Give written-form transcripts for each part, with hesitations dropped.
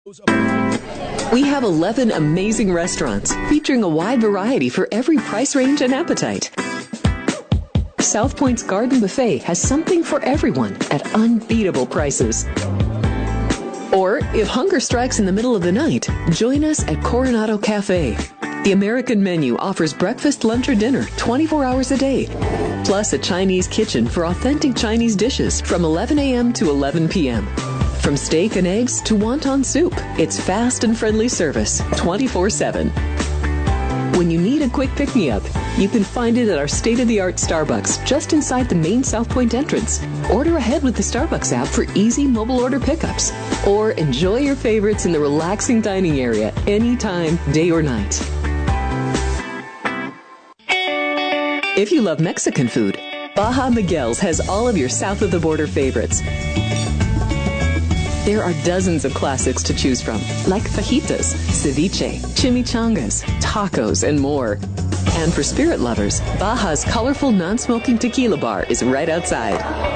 We have 11 amazing restaurants featuring a wide variety for every price range and appetite. South Point's Garden Buffet has something for everyone at unbeatable prices. Or, if hunger strikes in the middle of the night, join us at Coronado Cafe. The American menu offers breakfast, lunch, or dinner 24 hours a day, plus a Chinese kitchen for authentic Chinese dishes from 11 a.m. to 11 p.m. From steak and eggs to wonton soup, it's fast and friendly service 24/7. When you need a quick pick-me-up, you can find it at our state-of-the-art Starbucks just inside the main South Point entrance. Order ahead with the Starbucks app for easy mobile order pickups. Or enjoy your favorites in the relaxing dining area anytime, day or night. If you love Mexican food, Baja Miguel's has all of your south-of-the-border favorites. There are dozens of classics to choose from, like fajitas, ceviche, chimichangas, tacos, and more. And for spirit lovers, Baja's colorful non-smoking tequila bar is right outside.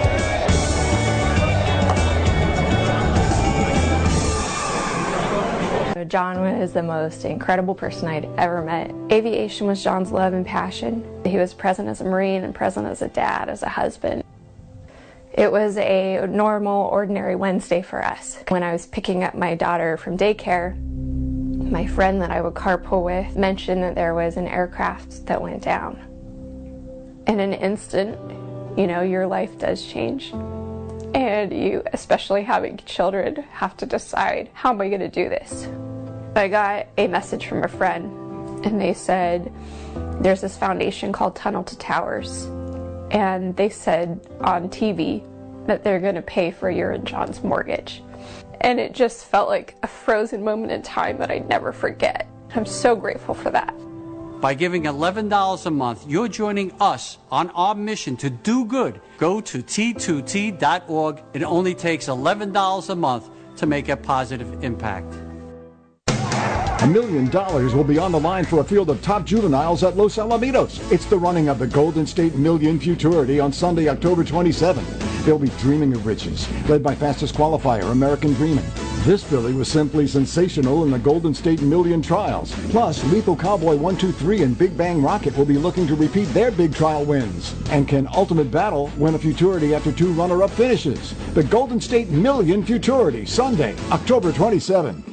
John was the most incredible person I'd ever met. Aviation was John's love and passion. He was present as a Marine and present as a dad, as a husband. It was a normal, ordinary Wednesday for us. When I was picking up my daughter from daycare, my friend that I would carpool with mentioned that there was an aircraft that went down. In an instant, your life does change. And you, especially having children, have to decide, how am I going to do this? I got a message from a friend, and they said, there's this foundation called Tunnel to Towers. And they said on TV that they're going to pay for your and John's mortgage. And it just felt like a frozen moment in time that I'd never forget. I'm so grateful for that. By giving $11 a month, you're joining us on our mission to do good. Go to T2T.org. It only takes $11 a month to make a positive impact. $1 million will be on the line for a field of top juveniles at Los Alamitos. It's the running of the Golden State Million Futurity on Sunday, October 27th. They'll be dreaming of riches, led by fastest qualifier, American Dreaming. This filly was simply sensational in the Golden State Million trials. Plus, Lethal Cowboy 123 and Big Bang Rocket will be looking to repeat their big trial wins. And can Ultimate Battle win a Futurity after 2 runner-up finishes? The Golden State Million Futurity, Sunday, October 27th.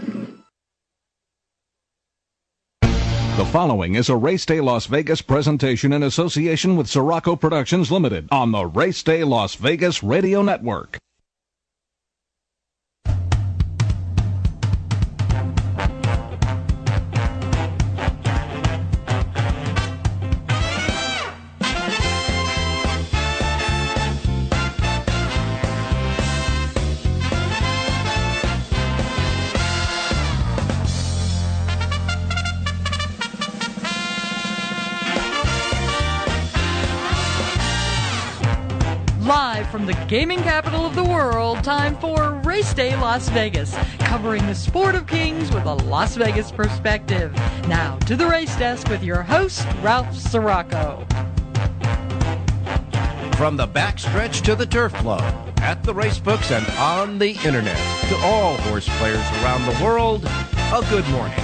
The following is a Race Day Las Vegas presentation in association with Sirocco Productions Limited on the Race Day Las Vegas Radio Network. Live from the gaming capital of the world, time for Race Day Las Vegas, covering the sport of kings with a Las Vegas perspective. Now to the race desk with your host, Ralph Sirocco. From the backstretch to the turf club, at the race books and on the internet, to all horse players around the world, a good morning.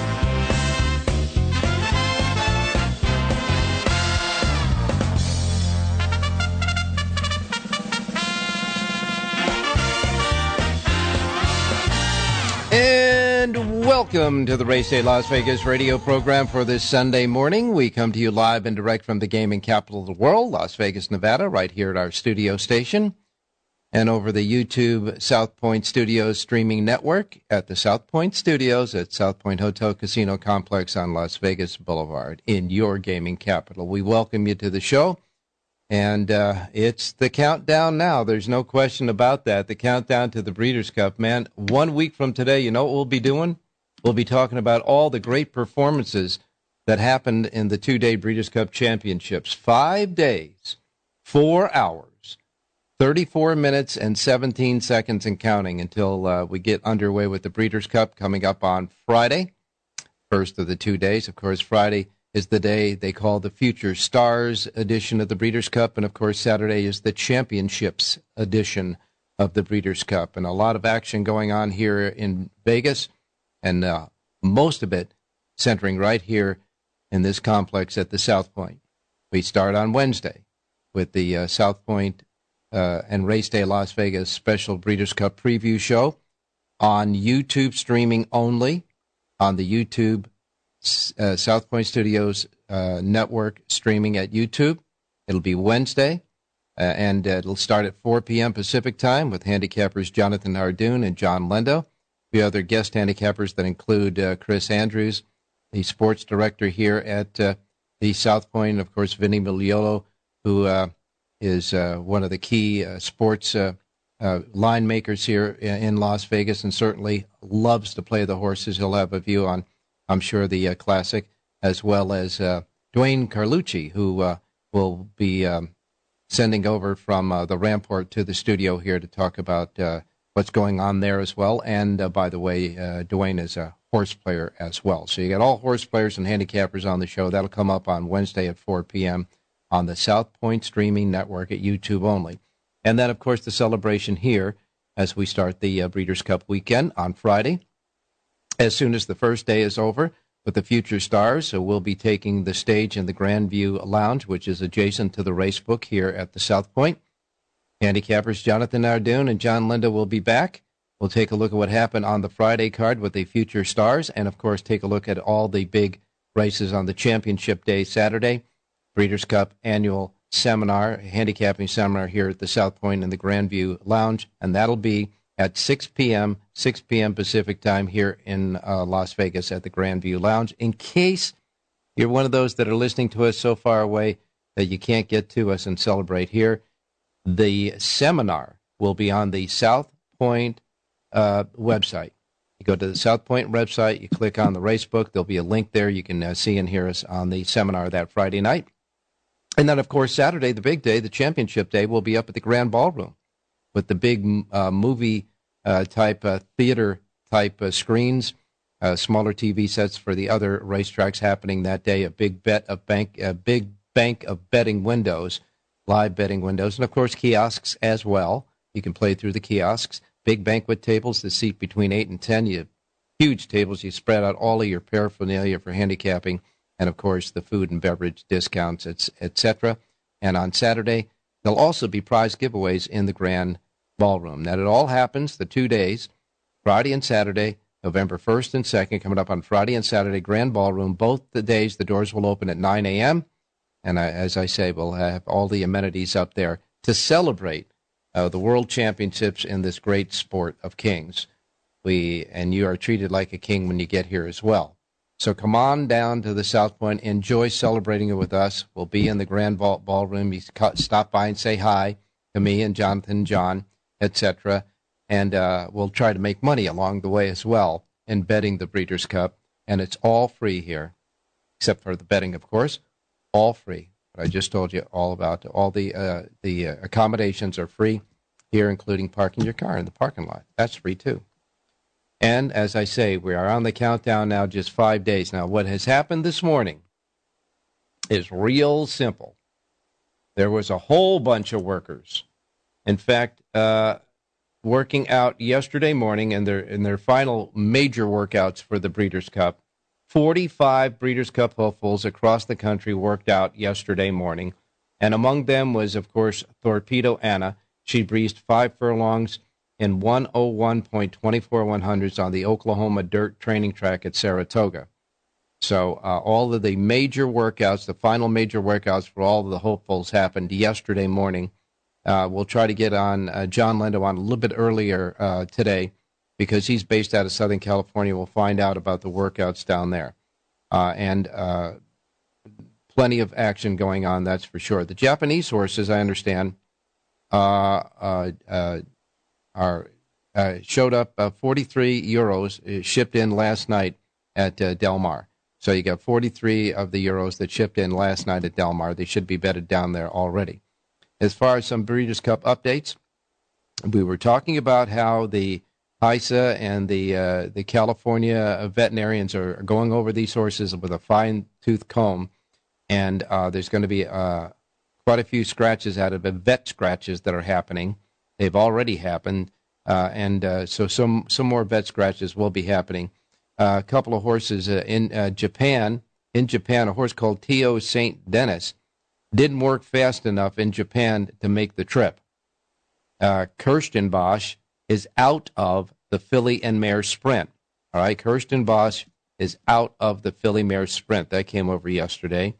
And welcome to the Race Day Las Vegas radio program for this Sunday morning. We come to you live and direct from the gaming capital of the world, Las Vegas, Nevada, right here at our studio station, and over the YouTube South Point Studios streaming network at the South Point Studios at South Point Hotel Casino Complex on Las Vegas Boulevard in your gaming capital. We welcome you to the show. And it's the countdown now. There's no question about that. The countdown to the Breeders' Cup. Man, 1 week from today, you know what we'll be doing? We'll be talking about all the great performances that happened in the 2-day Breeders' Cup Championships. 5 days, 4 hours, 34 minutes, and 17 seconds and counting until we get underway with the Breeders' Cup coming up on Friday, first of the 2 days. Of course, Friday is the day they call the Future Stars edition of the Breeders' Cup, and of course Saturday is the Championships edition of the Breeders' Cup. And a lot of action going on here in Vegas, and most of it centering right here in this complex at the South Point. We start on Wednesday with the South Point and Race Day Las Vegas special Breeders' Cup preview show on YouTube streaming only, on the YouTube South Point Studios network streaming at YouTube. It'll be Wednesday, and it'll start at 4 p.m. Pacific time with handicappers Jonathan Hardoon and John Lendo. A few other guest handicappers that include Chris Andrews, the sports director here at the South Point, and of course, Vinny Miliolo, who is one of the key sports line makers here in Las Vegas, and certainly loves to play the horses. He'll have a view on, I'm sure, the Classic, as well as Dwayne Carlucci, who will be sending over from the Rampart to the studio here to talk about what's going on there as well. And by the way, Dwayne is a horse player as well. So you got all horse players and handicappers on the show. That'll come up on Wednesday at 4 p.m. on the South Point Streaming Network at YouTube only. And then, of course, the celebration here as we start the Breeders' Cup weekend on Friday. As soon as the first day is over with the Future Stars, so we'll be taking the stage in the Grandview Lounge, which is adjacent to the race book here at the South Point. Handicappers Jonathan Hardoon and John Lendo will be back. We'll take a look at what happened on the Friday card with the Future Stars, and, of course, take a look at all the big races on the Championship Day Saturday, Breeders' Cup Annual Seminar, handicapping seminar here at the South Point in the Grandview Lounge, and that'll be at 6 p.m. Pacific time here in Las Vegas at the Grandview Lounge. In case you're one of those that are listening to us so far away that you can't get to us and celebrate here, the seminar will be on the South Point website. You go to the South Point website, you click on the race book, there'll be a link there. You can see and hear us on the seminar that Friday night. And then, of course, Saturday, the big day, the Championship Day, will be up at the Grand Ballroom with the big movie type, theater type screens, smaller TV sets for the other racetracks happening that day, a big bank of betting windows, live betting windows, and, of course, kiosks as well. You can play through the kiosks. Big banquet tables that seat between 8 and 10. You have huge tables. You spread out all of your paraphernalia for handicapping, and, of course, the food and beverage discounts, etc. And on Saturday, there'll also be prize giveaways in the Grand Ballroom. Now, it all happens the 2 days, Friday and Saturday, November 1st and 2nd, coming up on Friday and Saturday, Grand Ballroom. Both the days, the doors will open at 9 a.m., and as I say, we'll have all the amenities up there to celebrate the World Championships in this great sport of kings. And you are treated like a king when you get here as well. So come on down to the South Point. Enjoy celebrating it with us. We'll be in the Grand Ballroom. You stop by and say hi to me and Jonathan, John, etc. And we'll try to make money along the way as well in betting the Breeders' Cup. And it's all free here, except for the betting, of course. All free. But I just told you all about all the accommodations are free here, including parking your car in the parking lot. That's free too. And as I say, we are on the countdown now, just 5 days. Now, what has happened this morning is real simple. There was a whole bunch of workers, in fact, working out yesterday morning in their final major workouts for the Breeders' Cup. 45 Breeders' Cup hopefuls across the country worked out yesterday morning, and among them was, of course, Torpedo Anna. She breezed 5 furlongs in 101.24 on the Oklahoma dirt training track at Saratoga. So all of the major workouts, the final major workouts for all of the hopefuls happened yesterday morning. We'll try to get on John Lendo on a little bit earlier today, because he's based out of Southern California. We'll find out about the workouts down there. And plenty of action going on, that's for sure. The Japanese horses, I understand, showed up 43 euros shipped in last night at Del Mar. So you got 43 of the euros that shipped in last night at Del Mar. They should be bedded down there already. As far as some Breeders' Cup updates, we were talking about how the HISA and the California veterinarians are going over these horses with a fine-tooth comb, and there's going to be quite a few scratches out of it, vet scratches that are happening. They've already happened, so some more vet scratches will be happening. A couple of horses in Japan. In Japan, a horse called Tio St. Denis didn't work fast enough in Japan to make the trip. Kirstenbosch is out of the filly and mare sprint. All right, Kirstenbosch is out of the filly mare sprint. That came over yesterday.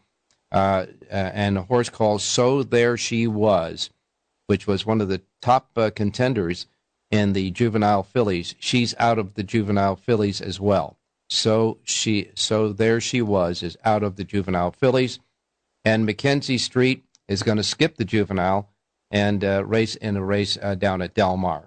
And a horse called So There She Was, which was one of the top contenders in the juvenile fillies. She's out of the juvenile fillies as well. So There She Was is out of the juvenile fillies. And Mackenzie Street is going to skip the juvenile and race in a race down at Del Mar.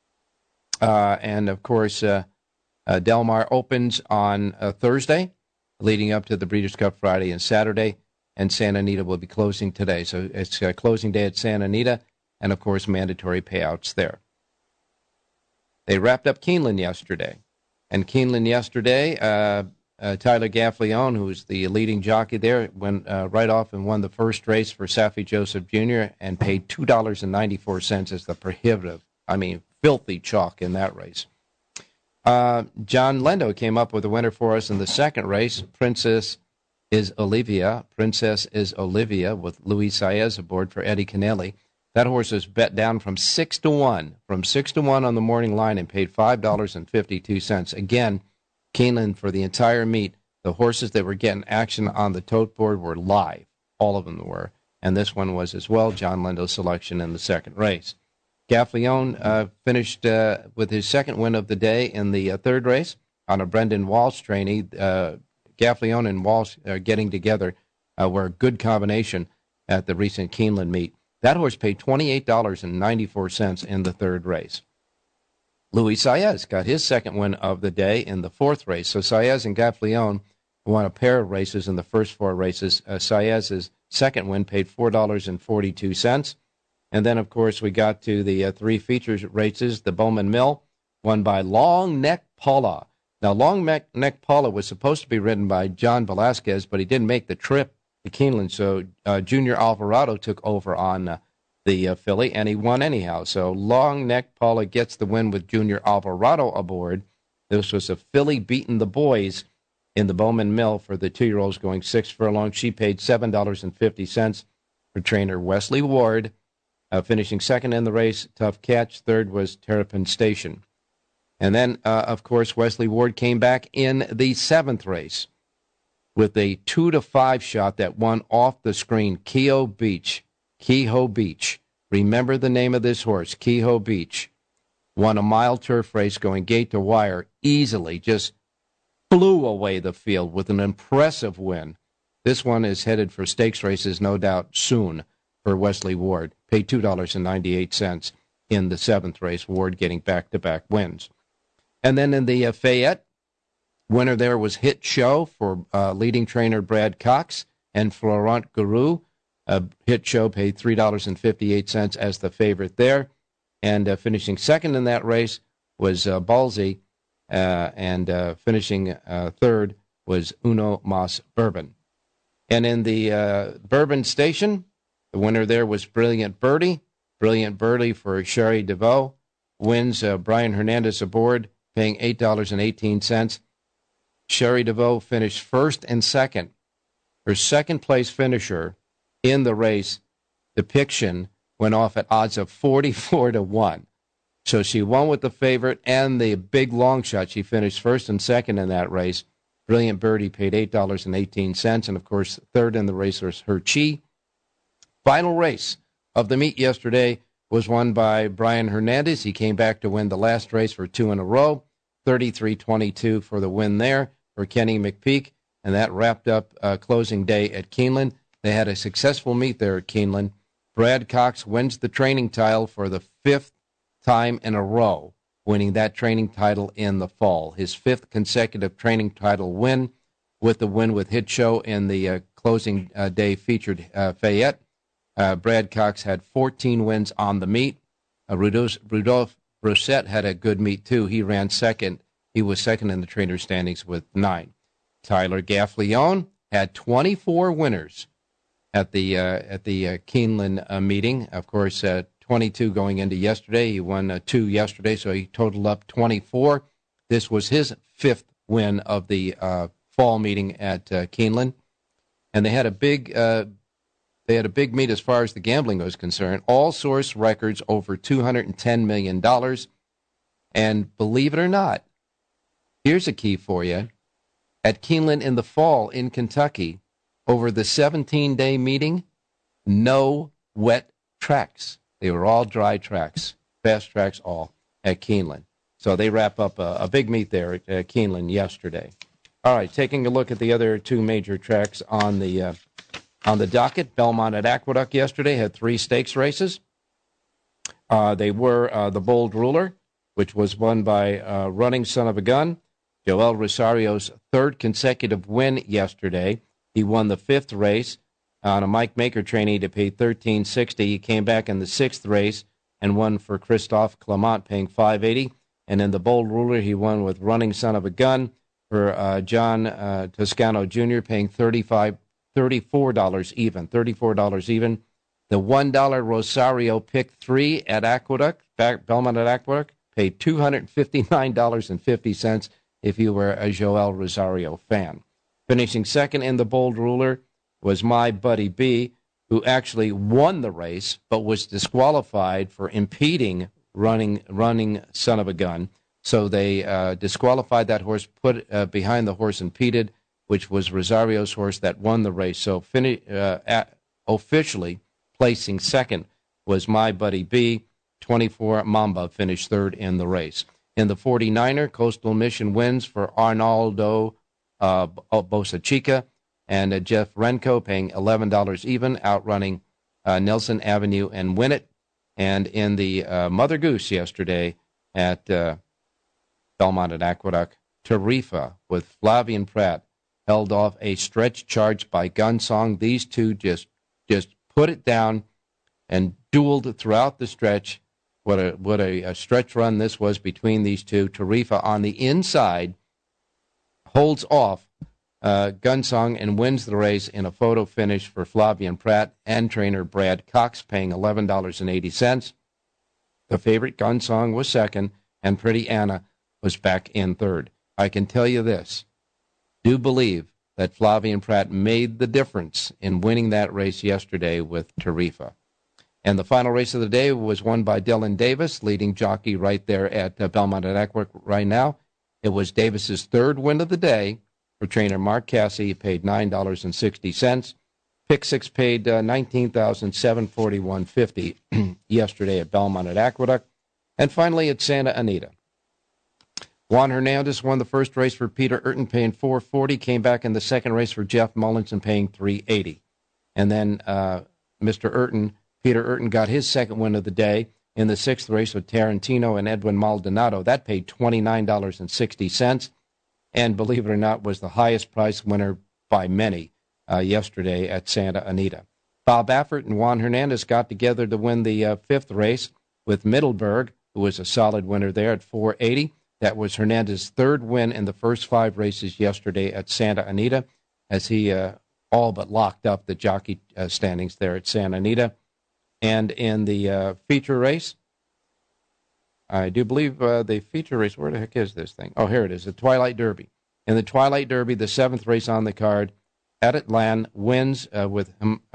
And, of course, Del Mar opens on Thursday, leading up to the Breeders' Cup Friday and Saturday, and Santa Anita will be closing today. So it's closing day at Santa Anita, and, of course, mandatory payouts there. They wrapped up Keeneland yesterday. And Keeneland yesterday, Tyler Gaffalione, who's the leading jockey there, went right off and won the first race for Saffie Joseph Jr. and paid $2.94 as the prohibitive, filthy chalk in that race. John Lendo came up with a winner for us in the second race. Princess is Olivia with Luis Saez aboard for Eddie Kennelly. That horse was bet down from 6 to 1 on the morning line and paid $5.52. Again, Keeneland for the entire meet. The horses that were getting action on the tote board were live. All of them were. And this one was as well, John Lendo's selection in the second race. Gaffalione finished with his second win of the day in the third race on a Brendan Walsh trainee. Gaffalione and Walsh getting together were a good combination at the recent Keeneland meet. That horse paid $28.94 in the third race. Luis Saez got his second win of the day in the fourth race. So Saez and Gaffalione won a pair of races in the first four races. Saez's second win paid $4.42. And then, of course, we got to the three features races. The Bowman Mill, won by Long Neck Paula. Now, Long Neck Paula was supposed to be ridden by John Velasquez, but he didn't make the trip to Keeneland, so Junior Alvarado took over on the filly, and he won anyhow. So Long Neck Paula gets the win with Junior Alvarado aboard. This was a filly beating the boys in the Bowman Mill for the 2-year-olds going 6 furlongs. She paid $7.50 for trainer Wesley Ward. Finishing second in the race, Tough Catch. Third was Terrapin Station. And then, of course, Wesley Ward came back in the seventh race with a 2-5 shot that won off the screen. Kehoe Beach. Remember the name of this horse, Kehoe Beach. Won a mile turf race going gate to wire easily. Just blew away the field with an impressive win. This one is headed for stakes races, no doubt, soon for Wesley Ward. Paid $2.98 in the seventh race. Ward getting back-to-back wins. And then in the Fayette, winner there was Hit Show for leading trainer Brad Cox and Florent Guru. Hit Show paid $3.58 as the favorite there. And finishing second in that race was Ballsy. And finishing third was Uno Mas Bourbon. And in the Bourbon Station, the winner there was Brilliant Birdie. Brilliant Birdie for Sherry DeVoe. Wins Brian Hernandez aboard, paying $8.18. Sherry DeVoe finished first and second. Her second-place finisher in the race, Depiction, went off at odds of 44-1. So she won with the favorite and the big long shot. She finished first and second in that race. Brilliant Birdie paid $8.18. And, of course, third in the race was Her Chi. Final race of the meet yesterday was won by Brian Hernandez. He came back to win the last race for 2 in a row. 33-22 for the win there for Kenny McPeak. And that wrapped up closing day at Keeneland. They had a successful meet there at Keeneland. Brad Cox wins the training title for the 5th time in a row, winning that training title in the fall. His 5th consecutive training title win, with the win with Hit Show in the closing day featured Fayette. Brad Cox had 14 wins on the meet. Rudolph Brosette had a good meet, too. He ran second. He was second in the trainer standings with 9. Tyler Gaffalione had 24 winners at the Keeneland meeting. Of course, 22 going into yesterday. He won 2 yesterday, so he totaled up 24. This was his 5th win of the fall meeting at Keeneland, and they had a big meet as far as the gambling was concerned. All source records over $210 million. And believe it or not, here's a key for you. At Keeneland in the fall in Kentucky, over the 17-day meeting, no wet tracks. They were all dry tracks, fast tracks all at Keeneland. So they wrap up a big meet there at Keeneland yesterday. All right, taking a look at the other 2 major tracks on the docket. Belmont at Aqueduct yesterday had 3 stakes races. They were the Bold Ruler, which was won by Running Son of a Gun, Joel Rosario's 3rd consecutive win yesterday. He won the 5th race on a Mike Maker trainee to pay $13.60. He came back in the 6th race and won for Christophe Clement, paying $5.80. And in the Bold Ruler, he won with Running Son of a Gun for John Toscano Jr., paying $34 even. The $1 Rosario Pick 3 at Aqueduct, Belmont at Aqueduct, paid $259.50 if you were a Joel Rosario fan. Finishing second in the Bold Ruler was My Buddy B, who actually won the race but was disqualified for impeding running Son of a Gun. So they disqualified that horse, put behind the horse impeded, which was Rosario's horse that won the race. So officially placing second was My Buddy B. 24 Mamba finished 3rd in the race. In the 49er, Coastal Mission wins for Arnaldo Bosachica and Jeff Renko, paying $11 even, outrunning Nelson Avenue and Win It. And in the Mother Goose yesterday at Belmont at Aqueduct, Tarifa with Flavian Pratt held off a stretch charge by Gunsong. These two just put it down and dueled throughout the stretch. What a stretch run this was between these two. Tarifa on the inside holds off Gunsong and wins the race in a photo finish for Flavian Pratt and trainer Brad Cox, paying $11.80. The favorite, Gunsong, was second, and Pretty Anna was back in 3rd. I can tell you this. Do believe that Flavian Pratt made the difference in winning that race yesterday with Tarifa. And the final race of the day was won by Dylan Davis, leading jockey right there at Belmont at Aqueduct right now. It was Davis's 3rd win of the day for trainer Mark Cassey. Paid $9.60. Pick 6 paid $19,741.50 yesterday at Belmont at Aqueduct. And finally at Santa Anita, Juan Hernandez won the first race for Peter Urton, paying $440. Came back in the second race for Jeff Mullins and paying $380. And then Peter Urton got his second win of the day in the 6th race with Tarantino and Edwin Maldonado. That paid $29.60. And believe it or not, was the highest price winner by many yesterday at Santa Anita. Bob Baffert and Juan Hernandez got together to win the 5th race with Middleburg, who was a solid winner there at $480. That was Hernandez's 3rd win in the first 5 races yesterday at Santa Anita, as he all but locked up the jockey standings there at Santa Anita. And in the feature race, I do believe the feature race, where the heck is this thing? Oh, here it is, the Twilight Derby. In the Twilight Derby, the 7th race on the card, Adatlan wins with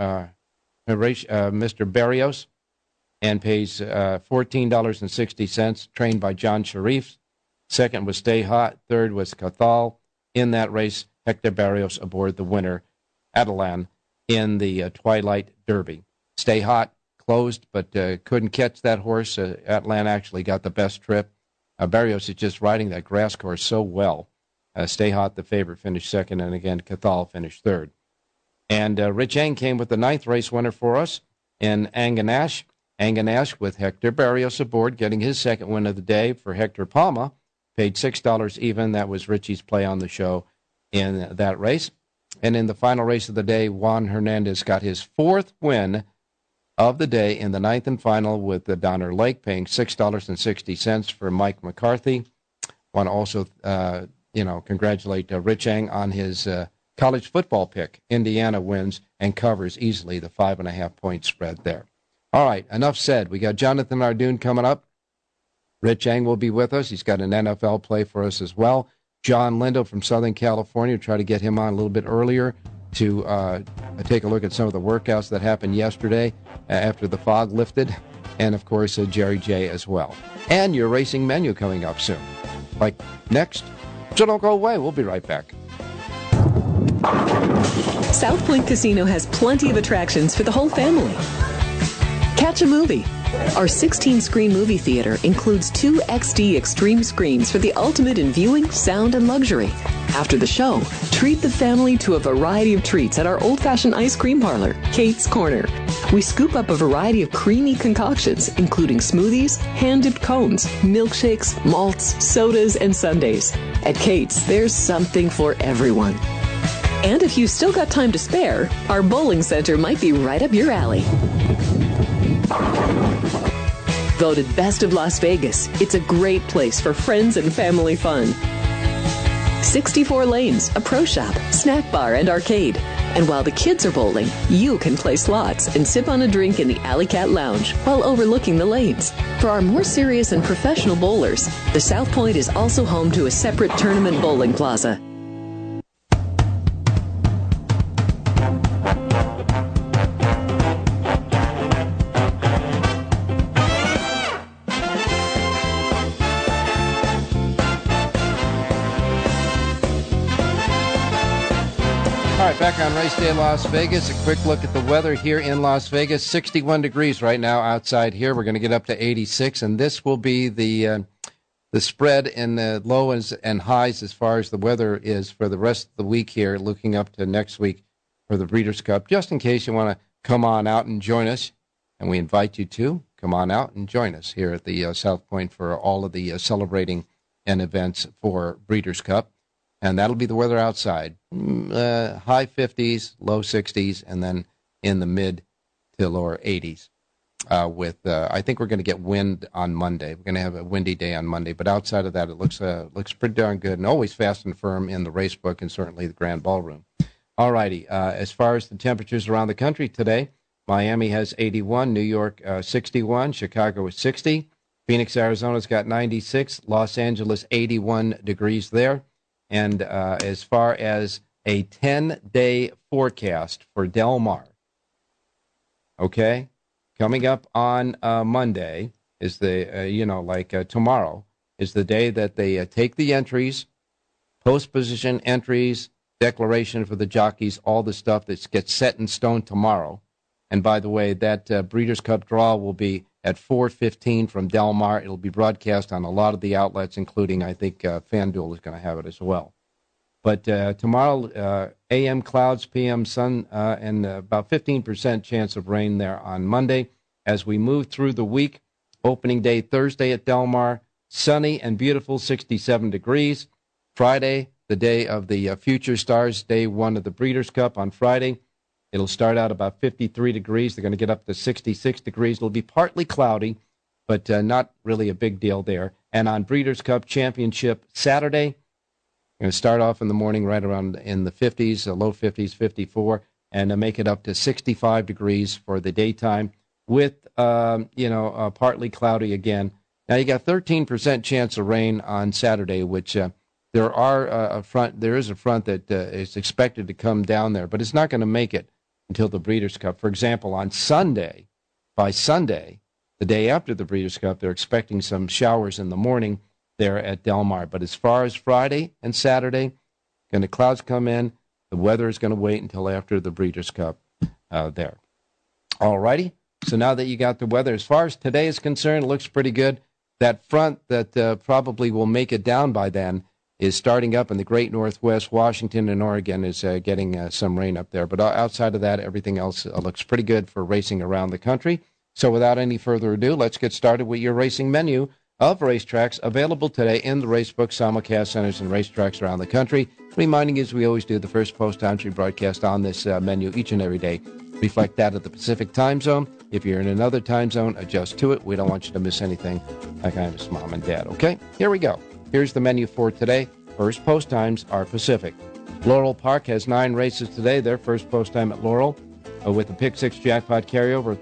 Mr. Barrios and pays $14.60, trained by John Sharif. Second was Stay Hot. 3rd was Cathal. In that race, Hector Barrios aboard the winner, Adatlan, in the Twilight Derby. Stay Hot closed, but couldn't catch that horse. Adatlan actually got the best trip. Barrios is just riding that grass course so well. Stay Hot, the favorite, finished second, and again, Cathal finished 3rd. And Rich Eng came with the 9th race winner for us in Anganash. Anganash with Hector Barrios aboard, getting his second win of the day for Hector Palma. Paid $6 even. That was Richie's play on the show in that race. And in the final race of the day, Juan Hernandez got his 4th win of the day in the 9th and final with the Donner Lake, paying $6.60 for Mike McCarthy. Want to also, congratulate Rich Eng on his college football pick. Indiana wins and covers easily the 5.5-point spread there. All right, enough said. We got Jonathan Ardoon coming up. Rich Eng will be with us. He's got an NFL play for us as well. John Lindo from Southern California. We'll try to get him on a little bit earlier to take a look at some of the workouts that happened yesterday after the fog lifted. And, of course, Jerry J as well. And your racing menu coming up soon. Like next. So don't go away. We'll be right back. South Point Casino has plenty of attractions for the whole family. Catch a movie. Our 16-screen movie theater includes 2 XD Extreme screens for the ultimate in viewing, sound, and luxury. After the show, treat the family to a variety of treats at our old-fashioned ice cream parlor, Kate's Corner. We scoop up a variety of creamy concoctions, including smoothies, hand-dipped cones, milkshakes, malts, sodas, and sundaes. At Kate's, there's something for everyone. And if you've still got time to spare, our bowling center might be right up your alley. Voted Best of Las Vegas, it's a great place for friends and family fun. 64 lanes, a pro shop, snack bar, and arcade. And while the kids are bowling, you can play slots and sip on a drink in the Alley Cat Lounge while overlooking the lanes. For our more serious and professional bowlers, the South Point is also home to a separate tournament bowling plaza. Back on Race Day Las Vegas, a quick look at the weather here in Las Vegas. 61 degrees right now outside here. We're going to get up to 86, and this will be the spread in the lows and highs as far as the weather is for the rest of the week here, looking up to next week for the Breeders' Cup. Just in case you want to come on out and join us, and we invite you to come on out and join us here at the South Point for all of the celebrating and events for Breeders' Cup. And that'll be the weather outside. High 50s, low 60s, and then in the mid to lower 80s. I think we're going to get wind on Monday. We're going to have a windy day on Monday. But outside of that, it looks pretty darn good, and always fast and firm in the race book and certainly the Grand Ballroom. All righty. As far as the temperatures around the country today, Miami has 81, New York 61, Chicago is 60, Phoenix, Arizona's got 96, Los Angeles 81 degrees there. And as far as a 10-day forecast for Del Mar, okay, coming up on Monday is tomorrow is the day that they take the entries, post-position entries, declaration for the jockeys, all the stuff that gets set in stone tomorrow. And by the way, that Breeders' Cup draw will be at 4:15 from Del Mar. It'll be broadcast on a lot of the outlets, including, I think, FanDuel is going to have it as well. But tomorrow, AM clouds, PM sun, and about 15% chance of rain there on Monday. As we move through the week, opening day Thursday at Del Mar, sunny and beautiful, 67 degrees. Friday, the day of the Future Stars, day one of the Breeders' Cup on Friday. It'll start out about 53 degrees. They're going to get up to 66 degrees. It'll be partly cloudy, but not really a big deal there. And on Breeders' Cup Championship Saturday, going to start off in the morning right around in the 50s, low 50s, 54, and make it up to 65 degrees for the daytime with, partly cloudy again. Now, you got 13% chance of rain on Saturday, which there is a front that is expected to come down there, but it's not going to make it until the Breeders' Cup. For example, on Sunday, by Sunday, the day after the Breeders' Cup, they're expecting some showers in the morning there at Del Mar. But as far as Friday and Saturday, when the clouds come in, the weather is going to wait until after the Breeders' Cup there. All righty. So now that you got the weather, as far as today is concerned, it looks pretty good. That front that probably will make it down by then is starting up in the great Northwest. Washington and Oregon is getting some rain up there. But outside of that, everything else looks pretty good for racing around the country. So without any further ado, let's get started with your racing menu of racetracks available today in the Racebook simulcast centers and racetracks around the country. Reminding you, as we always do, the first post times we broadcast on this menu each and every day reflect that of the Pacific time zone. If you're in another time zone, adjust to it. We don't want you to miss anything like I miss Mom and Dad. Okay, here we go. Here's the menu for today. First post times are Pacific. Laurel Park has 9 races today. Their first post time at Laurel with the Pick 6 jackpot carryover,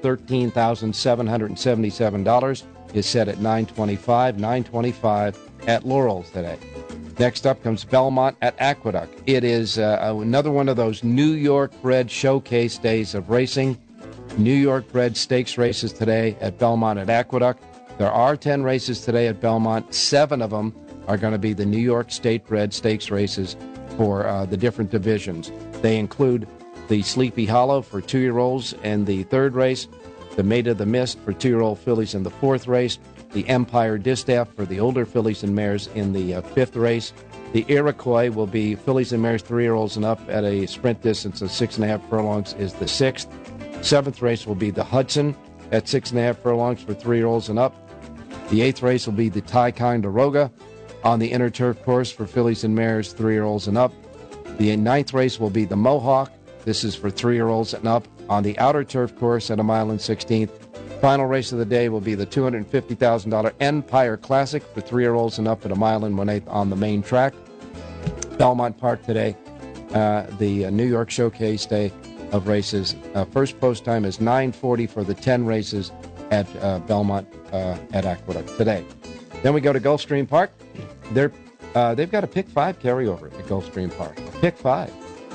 $13,777 is set at $925 at Laurel's today. Next up comes Belmont at Aqueduct. It is another one of those New York-bred showcase days of racing. New York-bred stakes races today at Belmont at Aqueduct. There are 10 races today at Belmont. 7 of them are going to be the New York State-bred stakes races for the different divisions. They include the Sleepy Hollow for 2-year-olds in the 3rd race, the Maid of the Mist for 2-year-old fillies in the 4th race, the Empire Distaff for the older fillies and mares in the 5th race. The Iroquois will be fillies and mares 3-year-olds and up at a sprint distance of 6.5 furlongs is the 6th. 7th race will be the Hudson at 6.5 furlongs for 3-year-olds and up. The 8th race will be the Ticonderoga on the inner turf course for fillies and mares 3-year-olds and up. The 9th race will be the Mohawk. This is for 3-year-olds and up on the outer turf course at 1 1/16. Final race of the day will be the $250,000 Empire Classic for 3-year-olds and up at 1 1/18 on the main track. Belmont Park today, the New York Showcase Day of races. First post time is 9:40 for the 10 races at Belmont at Aqueduct today. Then we go to Gulfstream Park. They've got a Pick 5 carryover at Gulfstream Park. Pick 5.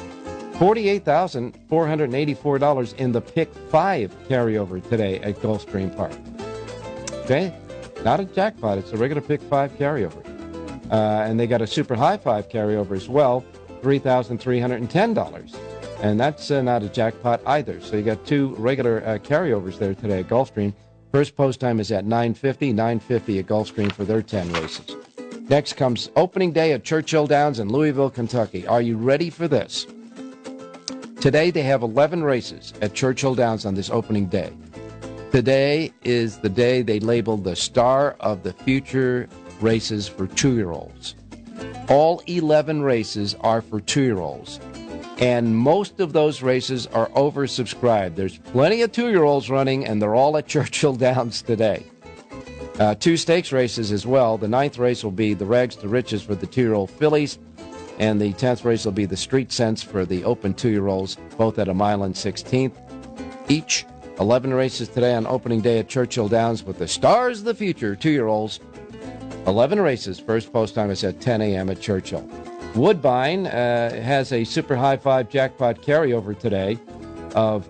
$48,484 in the Pick 5 carryover today at Gulfstream Park. Okay? Not a jackpot. It's a regular Pick 5 carryover. And they got a Super High 5 carryover as well, $3,310. And that's not a jackpot either. So you got 2 regular carryovers there today at Gulfstream. First post time is at 9:50 at Gulfstream for their 10 races. Next comes opening day at Churchill Downs in Louisville, Kentucky. Are you ready for this? Today they have 11 races at Churchill Downs on this opening day. Today is the day they labeled the Star of the Future races for 2-year-olds. All 11 races are for 2-year-olds. And most of those races are oversubscribed. There's plenty of 2-year-olds running, and they're all at Churchill Downs today. 2 stakes races as well. The 9th race will be the Rags to Riches for the 2-year-old fillies, and the 10th race will be the Street Sense for the open 2-year-olds, both at 1 1/16 each. 11 races today on opening day at Churchill Downs with the Stars of the Future 2-year-olds. 11 races. First post time is at 10 a.m. at Churchill. Woodbine has a Super High 5 jackpot carryover today of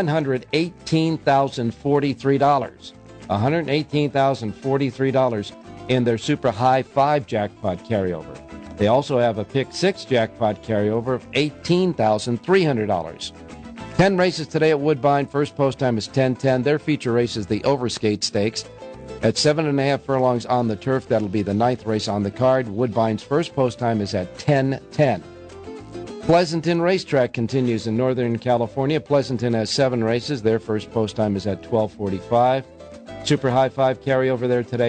$118,043. $118,043 in their Super High 5 jackpot carryover. They also have a Pick 6 jackpot carryover of $18,300. 10 races today at Woodbine. First post time is 10:10. Their feature race is the Overskate Stakes. At 7.5 furlongs on the turf, that'll be the 9th race on the card. Woodbine's first post time is at 10:10. Pleasanton Racetrack continues in Northern California. Pleasanton has 7 races. Their first post time is at 12:45. Super High 5 carryover there today,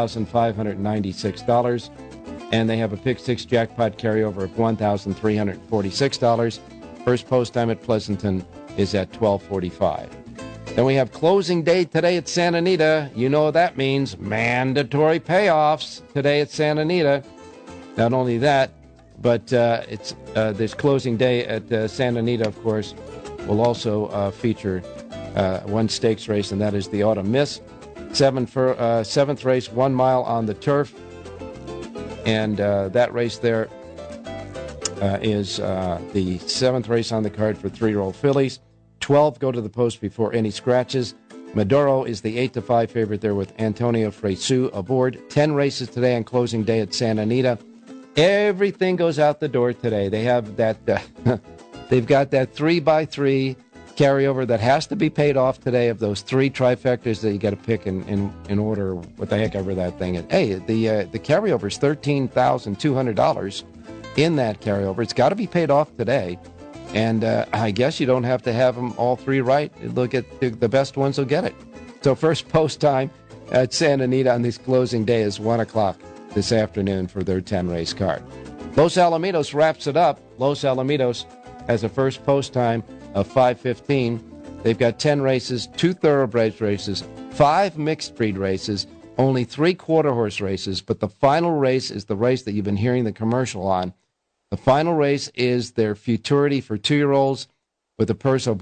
$3,596. And they have a Pick 6 jackpot carryover of $1,346. First post time at Pleasanton is at 12:45. Then we have closing day today at Santa Anita. You know what that means. Mandatory payoffs today at Santa Anita. Not only that, but it's this closing day at Santa Anita, of course, will also feature one stakes race, and that is the Autumn Miss. 7th race, 1 mile on the turf. And that race there is the 7th race on the card for 3-year-old fillies. 12 go to the post before any scratches. Maduro is the 8-5 favorite there with Antonio Fresu aboard. 10 races today on closing day at Santa Anita. Everything goes out the door today. They have that. They've got that 3x3 carryover that has to be paid off today of those 3 trifectas that you got to pick in order. What the heck ever that thing is. Hey, the carryover is $13,200 in that carryover. It's got to be paid off today. And I guess you don't have to have them all 3 right. Look at the best ones will get it. So first post time at Santa Anita on this closing day is 1 o'clock this afternoon for their 10-race card. Los Alamitos wraps it up. Los Alamitos has a first post time of 5:15. They've got 10 races, 2 thoroughbred races, 5 mixed breed races, only 3 quarter horse races, but the final race is the race that you've been hearing the commercial on. The final race is their Futurity for 2-year-olds. with a purse of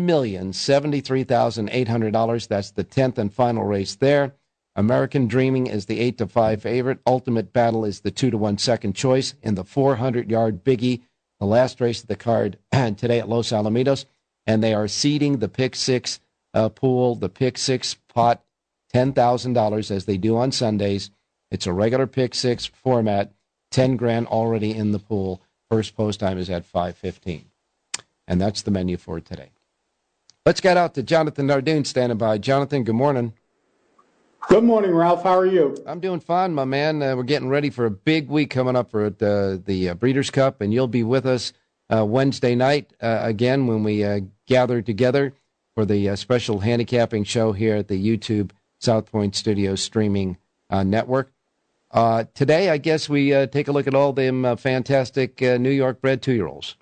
$1,073,800. That's the 10th and final race there. American Dreaming is the 8-5 favorite. Ultimate Battle is the 2-1 second choice in the 400-yard biggie, the last race of the card today at Los Alamitos. And they are seeding the Pick Six pool, the Pick Six pot, $10,000 as they do on Sundays. It's a regular Pick Six format, $10,000 already in the pool. First post time is at 5:15. And that's the menu for today. Let's get out to Jonathan Nardoon standing by. Jonathan, good morning. Good morning, Ralph. How are you? I'm doing fine, my man. We're getting ready for a big week coming up for the Breeders' Cup, and you'll be with us Wednesday night again when we gather together for the special handicapping show here at the YouTube South Point Studios streaming network. Today, I guess we take a look at all them fantastic New York bred 2-year-olds.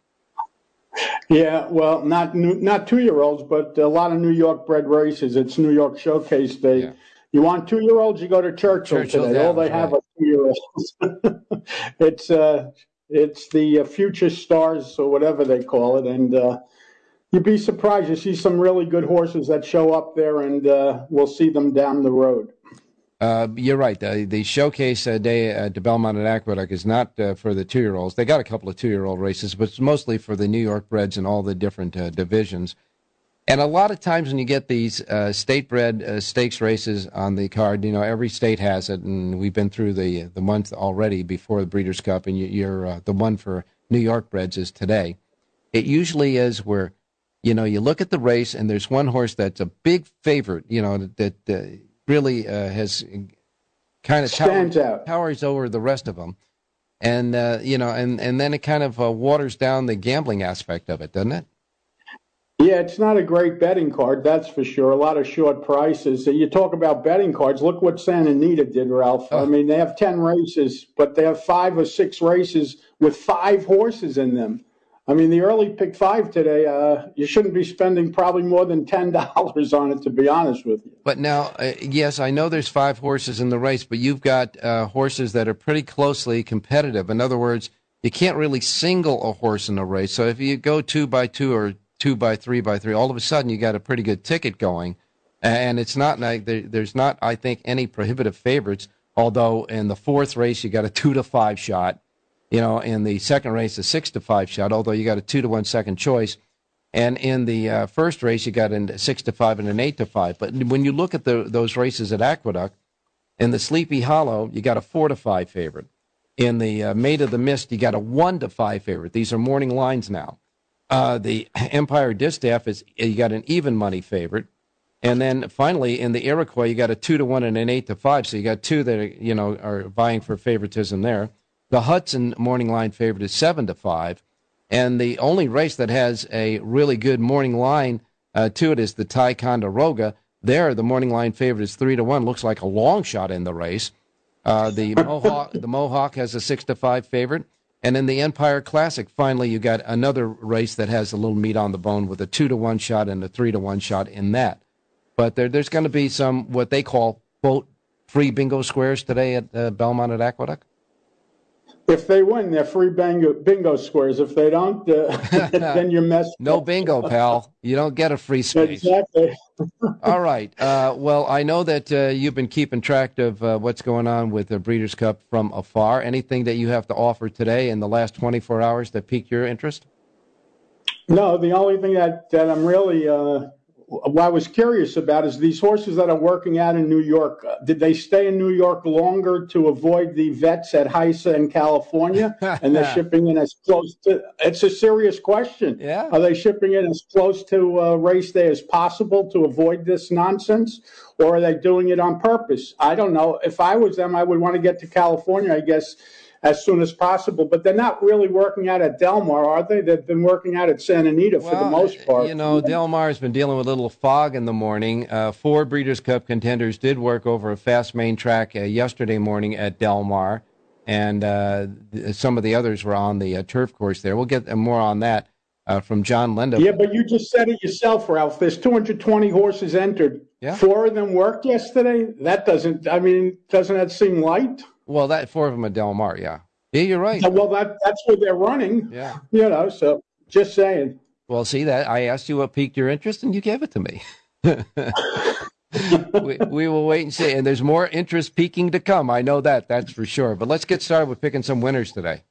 Yeah, well, not 2-year-olds, but a lot of New York bred races. It's New York Showcase Day. Yeah. You want 2-year-olds, you go to Churchill today. All they have are 2-year-olds. It's the future stars or whatever they call it, and you'd be surprised. You see some really good horses that show up there, and we'll see them down the road. You're right. The Showcase Day at Belmont and Aqueduct is not for the 2-year-olds. They got a couple of 2-year-old races, but it's mostly for the New York breds and all the different divisions. And a lot of times when you get these state-bred stakes races on the card, you know, every state has it, and we've been through the month already before the Breeders' Cup, and you're the one for New York breds is today. It usually is where, you know, you look at the race, and there's one horse that's a big favorite, you know, that really has kind of towers over the rest of them. And, you know, and then it kind of waters down the gambling aspect of it, doesn't it? Yeah, it's not a great betting card, that's for sure. A lot of short prices. You talk about betting cards. Look what Santa Anita did, Ralph. Oh. I mean, they have 10 races, but they have 5 or 6 races with 5 horses in them. I mean, the early pick 5 today, you shouldn't be spending probably more than $10 on it, to be honest with you. But now, yes, I know there's 5 horses in the race, but you've got horses that are pretty closely competitive. In other words, you can't really single a horse in a race. So if you go 2x2 or 2x3x3, all of a sudden you got a pretty good ticket going. And it's not like there's not, I think, any prohibitive favorites, although in the 4th race you got a 2-5 shot. You know, in the 2nd race, a 6-5 shot, although you got a 2-1 second choice. And in the 1st race, you got a 6-5 and an 8-5. But when you look at those races at Aqueduct, in the Sleepy Hollow, you got a 4-5 favorite. In the Maid of the Mist, you got a 1-5 favorite. These are morning lines now. The Empire Distaff you got an even money favorite. And then finally, in the Iroquois, you got a 2-1 and an 8-5. So you got 2 that are vying for favoritism there. The Hudson morning line favorite is 7-5, and the only race that has a really good morning line to it is the Ticonderoga. There, the morning line favorite is 3-1. Looks like a long shot in the race. The Mohawk has a 6-5 favorite, and in the Empire Classic, finally, you got another race that has a little meat on the bone with a 2-1 shot and a 3-1 shot in that. But there's going to be some what they call quote free bingo squares today at Belmont at Aqueduct. If they win, they're free bingo squares. If they don't, then you're messed up. No bingo, pal. You don't get a free space. Exactly. All right. Well, I know that you've been keeping track of what's going on with the Breeders' Cup from afar. Anything that you have to offer today in the last 24 hours that piqued your interest? No, the only thing that I'm really what I was curious about is these horses that are working out in New York. Did they stay in New York longer to avoid the vets at HISA in California? And they're shipping in as close to, it's a serious question. Yeah. Are they shipping in as close to race day as possible to avoid this nonsense? Or are they doing it on purpose? I don't know. If I was them, I would want to get to California, I guess, as soon as possible. But they're not really working out at Del Mar, are they? They've been working out at Santa Anita for the most part. You know, Del Mar's been dealing with a little fog in the morning. 4 Breeders' Cup contenders did work over a fast main track yesterday morning at Del Mar, and some of the others were on the turf course there. We'll get more on that from John Lindo. Yeah, but you just said it yourself, Ralph. There's 220 horses entered. Yeah. 4 of them worked yesterday? Doesn't that seem light? Well, 4 of them at Del Mar, yeah. Yeah, you're right. Well, that's where they're running. Yeah. So just saying. Well, see that I asked you what piqued your interest, and you gave it to me. we will wait and see. And there's more interest peaking to come. I know that. That's for sure. But let's get started with picking some winners today.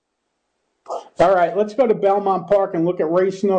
All right, let's go to Belmont Park and look at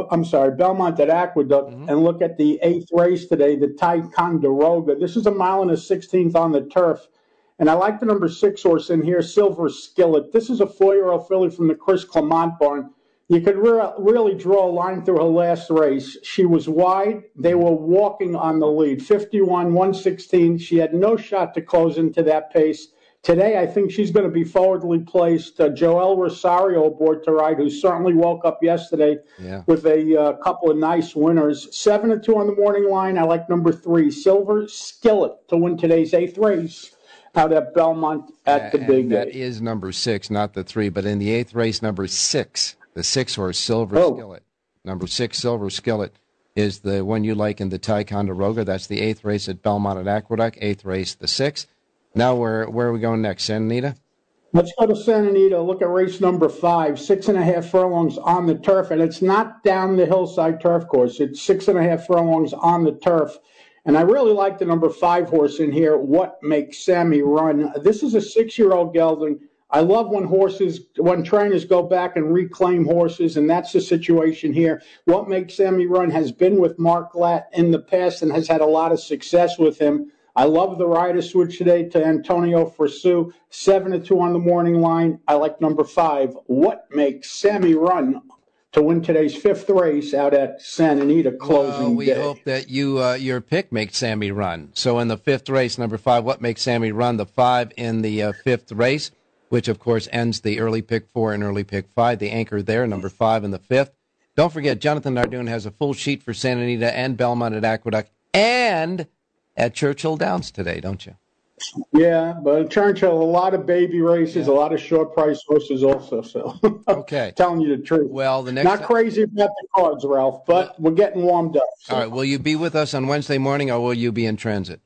Belmont at Aqueduct, and look at the 8th race today, the Ticonderoga. This is a 1.16 miles on the turf. And I like the number 6 horse in here, Silver Skillet. This is a 4-year-old filly from the Chris Clement barn. You could really draw a line through her last race. She was wide. They were walking on the lead, 51, 116. She had no shot to close into that pace. Today, I think she's going to be forwardly placed. Joel Rosario aboard to ride, who certainly woke up yesterday with a couple of nice winners. 7-2 on the morning line. I like number 3, Silver Skillet, to win today's 8th race out at Belmont at the Big That 8. is number 6, not the 3. But in the 8th race, number 6, the 6 horse, Silver Skillet. Number 6, Silver Skillet, is the one you like in the Ticonderoga. That's the 8th race at Belmont at Aqueduct, 8th race, the 6th. Now, where are we going next? Santa Anita? Let's go to Santa Anita. Look at race number 5, 6.5 furlongs on the turf. And it's not down the hillside turf course. It's 6.5 furlongs on the turf. And I really like the number 5 horse in here, What Makes Sammy Run. This is a 6-year-old gelding. I love when trainers go back and reclaim horses, and that's the situation here. What Makes Sammy Run has been with Mark Glatt in the past and has had a lot of success with him. I love the rider switch today to Antonio Forsu, 7-2 on the morning line. I like number 5, What Makes Sammy Run, to win today's 5th race out at Santa Anita closing we day. Hope that your pick makes Sammy run. So in the 5th race, number 5, What Makes Sammy Run, the 5 in the 5th race, which of course ends the early pick 4 and early pick 5. The anchor there, number 5 in the 5th. Don't forget, Jonathan Nardoon has a full sheet for Santa Anita and Belmont at Aqueduct and at Churchill Downs today, don't you? Yeah, but at Churchill, a lot of baby races, a lot of short price horses also. So, okay, telling you the truth. Well, the next not crazy about the cards, Ralph, but we're getting warmed up. So. All right, will you be with us on Wednesday morning, or will you be in transit?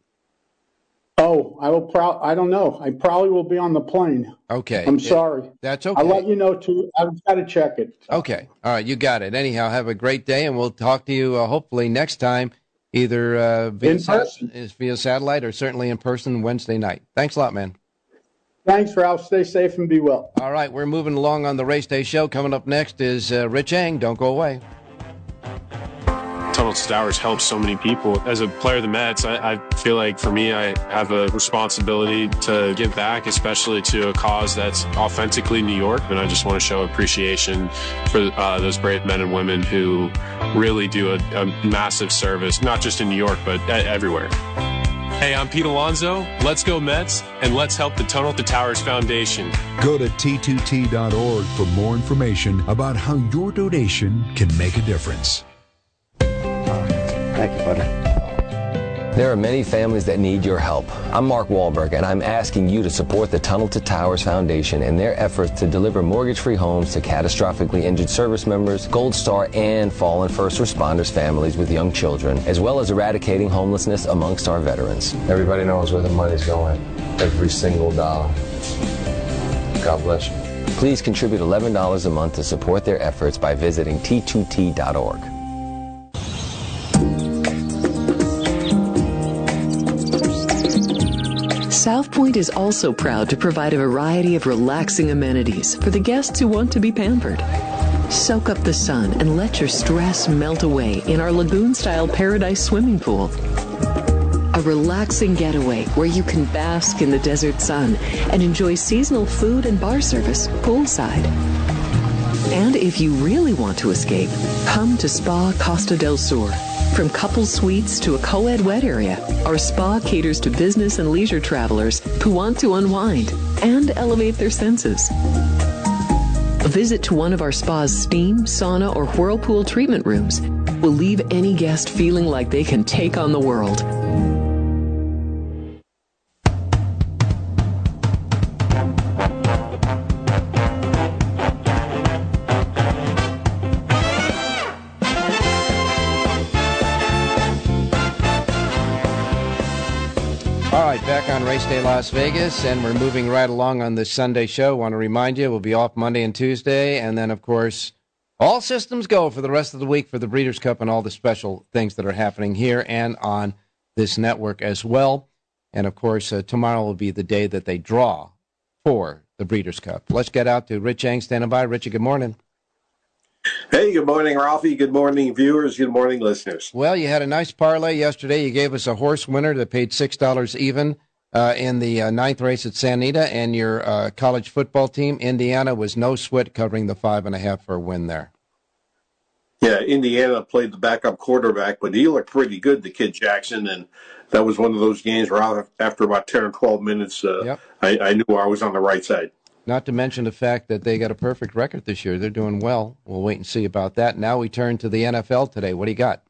Oh, I will. I don't know. I probably will be on the plane. Okay, I'm sorry. That's okay. I'll let you know too. I've got to check it. Okay, all right, you got it. Anyhow, have a great day, and we'll talk to you hopefully next time. Either via satellite or certainly in person Wednesday night. Thanks a lot, man. Thanks, Ralph. Stay safe and be well. All right, we're moving along on the Race Day Show. Coming up next is Rich Eng. Don't go away. Tunnel to Towers helps so many people. As a player of the Mets, I feel like for me, I have a responsibility to give back, especially to a cause that's authentically New York. And I just want to show appreciation for those brave men and women who really do a massive service, not just in New York, but everywhere. Hey, I'm Pete Alonso. Let's go Mets, and let's help the Tunnel to Towers Foundation. Go to T2T.org for more information about how your donation can make a difference. Thank you, buddy. There are many families that need your help. I'm Mark Wahlberg, and I'm asking you to support the Tunnel to Towers Foundation in their efforts to deliver mortgage-free homes to catastrophically injured service members, Gold Star, and fallen first responders families with young children, as well as eradicating homelessness amongst our veterans. Everybody knows where the money's going. Every single dollar. God bless you. Please contribute $11 a month to support their efforts by visiting T2T.org. South Point is also proud to provide a variety of relaxing amenities for the guests who want to be pampered. Soak up the sun and let your stress melt away in our lagoon-style Paradise swimming pool. A relaxing getaway where you can bask in the desert sun and enjoy seasonal food and bar service poolside. And if you really want to escape, come to Spa Costa del Sur. From couple suites to a co-ed wet area, our spa caters to business and leisure travelers who want to unwind and elevate their senses. A visit to one of our spa's steam, sauna, or whirlpool treatment rooms will leave any guest feeling like they can take on the world. Back on Race Day Las Vegas, and we're moving right along on this Sunday show. Want to remind you, we'll be off Monday and Tuesday, and then, of course, All systems go for the rest of the week for the Breeders' Cup and all the special things that are happening here and on this network as well. And, of course, tomorrow will be the day that they draw for the Breeders' Cup. Let's get out to Rich Eng standing by. Richie, good morning. Hey, good morning, Ralphie. Good morning, viewers. Good morning, listeners. Well, you had a nice parlay yesterday. You gave us a horse winner that paid $6 even in the ninth race at Santa Anita, and your college football team, Indiana, was no sweat covering the 5.5 for a win there. Yeah, Indiana played the backup quarterback, but he looked pretty good, the kid Jackson, and that was one of those games where after about 10 or 12 minutes, I knew I was on the right side. Not to mention the fact that they got a perfect record this year. They're doing well. We'll wait and see about that. Now we turn to the NFL today. What do you got?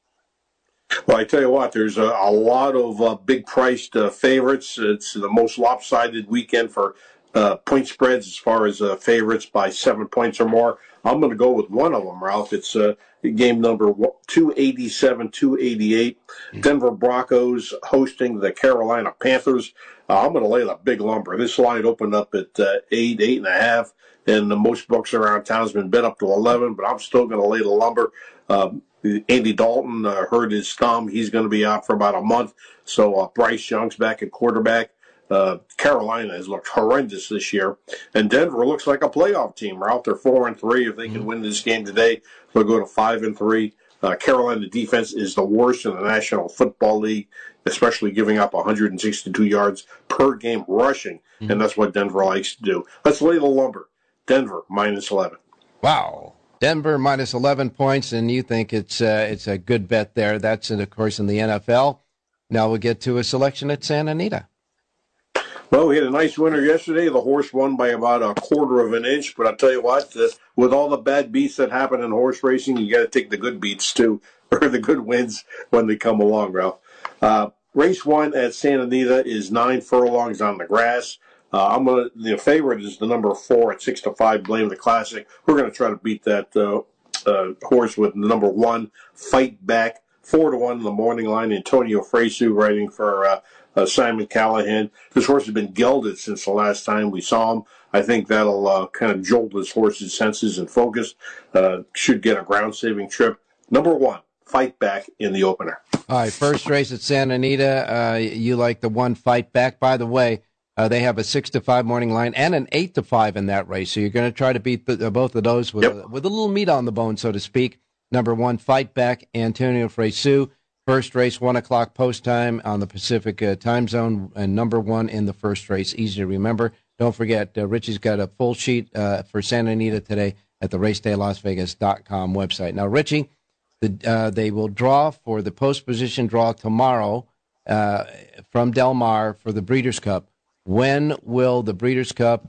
Well, I tell you what, there's a lot of big-priced favorites. It's the most lopsided weekend for point spreads as far as favorites by 7 points or more. I'm going to go with one of them, Ralph. It's game number 287, 288. Denver Broncos hosting the Carolina Panthers. I'm going to lay the big lumber. This line opened up at 8, 8.5, and most books around town has been bet up to 11, but I'm still going to lay the lumber. Andy Dalton hurt his thumb. He's going to be out for about a month. So Bryce Young's back at quarterback. Carolina has looked horrendous this year, and Denver looks like a playoff team. Ralph, they're 4-3. If they can win this game today, they'll go to 5-3. Carolina defense is the worst in the National Football League, especially giving up 162 yards per game rushing, and that's what Denver likes to do. Let's lay the lumber. Denver minus 11. Wow. Denver minus 11 points, and you think it's a good bet there. That's, of course, in the NFL. Now we'll get to a selection at Santa Anita. Well, we had a nice winner yesterday. The horse won by about 1/4 of an inch, but I'll tell you what, with all the bad beats that happen in horse racing, you got to take the good beats too, or the good wins when they come along, Ralph. Race 1 at Santa Anita is 9 furlongs on the grass. The favorite is the number 4 at 6-5, Blame the Classic. We're going to try to beat that horse with the number 1, Fight Back. 4-1 in the morning line. Antonio Fresu riding for Simon Callahan. This horse has been gelded since the last time we saw him. I think that'll kind of jolt this horse's senses and focus. Should get a ground-saving trip. Number 1, Fight Back in the opener. All right, first race at Santa Anita. You like the 1, Fight Back. By the way, they have a 6-5 morning line and an 8-5 in that race. So you're going to try to beat both of those with a little meat on the bone, so to speak. Number 1, Fight Back, Antonio Fresu. First race, 1 o'clock post time on the Pacific time zone, and number 1 in the first race. Easy to remember. Don't forget, Richie's got a full sheet for Santa Anita today at the RacedayLasVegas.com website. Now, Richie, they will draw for the post position draw tomorrow from Del Mar for the Breeders' Cup. When will the Breeders' Cup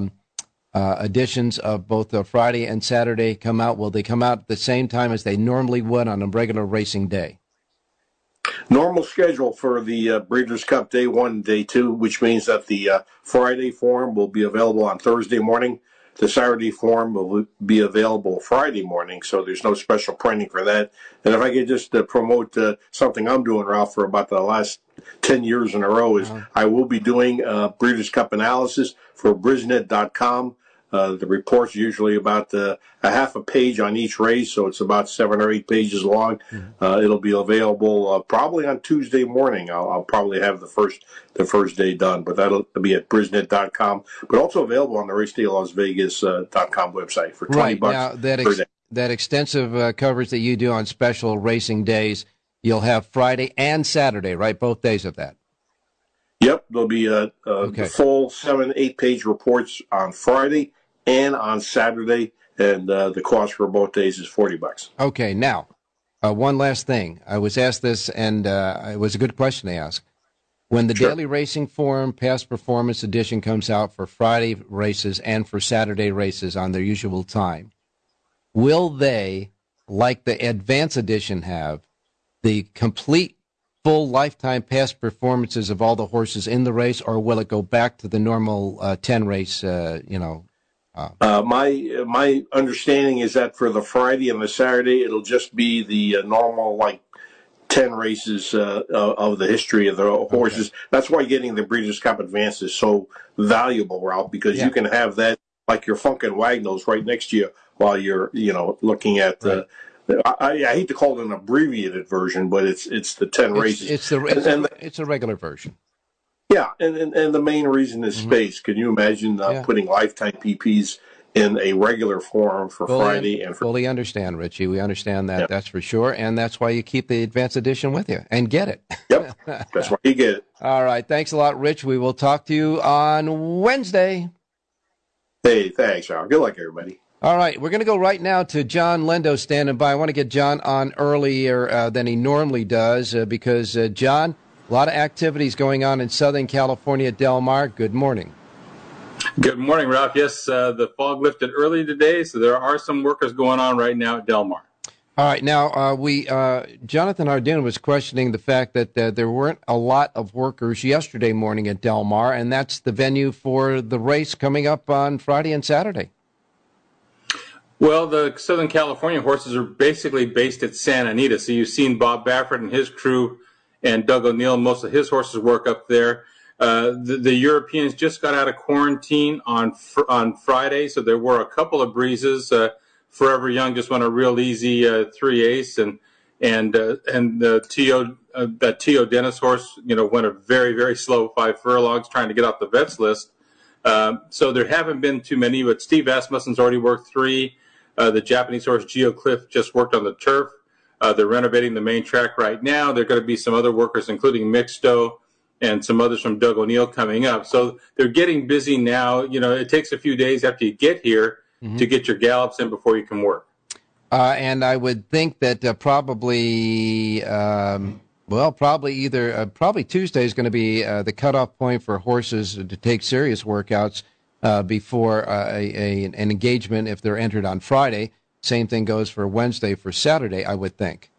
editions of both the Friday and Saturday come out? Will they come out at the same time as they normally would on a regular racing day? Normal schedule for the Breeders' Cup Day 1, Day 2, which means that the Friday form will be available on Thursday morning. The Saturday form will be available Friday morning, so there's no special printing for that. And if I could just promote something I'm doing, Ralph, for about the last 10 years in a row, is I will be doing Breeders' Cup analysis for Brisnet.com. The report's usually about a half a page on each race, so it's about 7 or 8 pages long. It'll be available probably on Tuesday morning. I'll probably have the first day done, but that'll be at Brisnet.com, but also available on the RacedayLasVegas.com website for $20 now, per day. That extensive coverage that you do on special racing days, you'll have Friday and Saturday, right? Both days of that. Yep, there'll be the full 7, 8 page reports on Friday and on Saturday, and the cost for both days is $40. Okay, now, one last thing. I was asked this, and it was a good question to ask. When the Daily Racing Form Past Performance Edition comes out for Friday races and for Saturday races on their usual time, will they, like the Advance Edition have, the complete full lifetime past performances of all the horses in the race, or will it go back to the normal 10 race, My understanding is that for the Friday and the Saturday, it'll just be the normal, 10 races of the history of the horses. Okay. That's why getting the Breeders' Cup Advance is so valuable, Ralph, because you can have that like your Funkin' Wagnalls right next to you while you're, looking at the. I hate to call it an abbreviated version, but it's the 10 races. It's a regular version. Yeah, and the main reason is space. Can you imagine putting lifetime PPs in a regular form for Friday? Fully understand, Richie. We understand that. Yep. That's for sure, and that's why you keep the advanced edition with you and get it. Yep, that's why you get it. All right, thanks a lot, Rich. We will talk to you on Wednesday. Hey, thanks, Al. Good luck, everybody. All right, we're going to go right now to John Lendo standing by. I want to get John on earlier than he normally does because, John, a lot of activities going on in Southern California at Del Mar. Good morning. Good morning, Ralph. Yes, the fog lifted early today, so there are some workers going on right now at Del Mar. All right. Now, Jonathan Hardoon was questioning the fact that there weren't a lot of workers yesterday morning at Del Mar, and that's the venue for the race coming up on Friday and Saturday. Well, the Southern California horses are basically based at Santa Anita. So you've seen Bob Baffert and his crew and Doug O'Neill, most of his horses work up there. The Europeans just got out of quarantine on Friday, so there were a couple of breezes. Forever Young just went a real easy 3/8, and the T.O. Dennis horse, went a very, very slow 5 furlongs trying to get off the vets list. So there haven't been too many, but Steve Asmussen's already worked 3. The Japanese horse Geocliff just worked on the turf. They're renovating the main track right now. There are going to be some other workers, including Mixto and some others from Doug O'Neill coming up. So they're getting busy now. It takes a few days after you get here to get your gallops in before you can work. And I would think that probably Tuesday is going to be the cutoff point for horses to take serious workouts before an engagement if they're entered on Friday. Same thing goes for Wednesday, for Saturday, I would think.